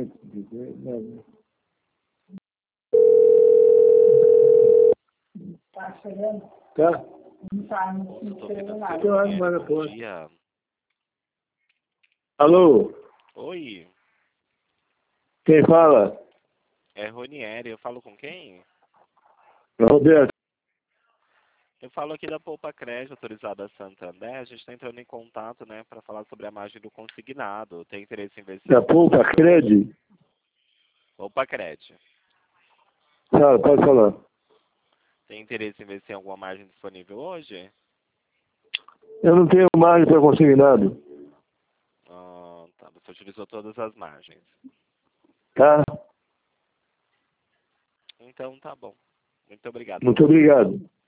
Tá chegando? Tá. Não tá, não chegou nada. Bom dia. Alô? Oi, Quem fala? é Ronieri. Eu falo com quem? Roberto. Eu falo aqui da Poupa Crédito, autorizada Santander. A gente está entrando em contato, né, para falar sobre a margem do consignado. Tem interesse em investir? Da Poupa Cred? Poupa Crédito. Tá, pode falar. Tem interesse em investir em alguma margem disponível hoje? Eu não tenho margem para consignado. Ah, tá. Você utilizou todas as margens. Tá? Então tá bom. Muito obrigado. Muito obrigado.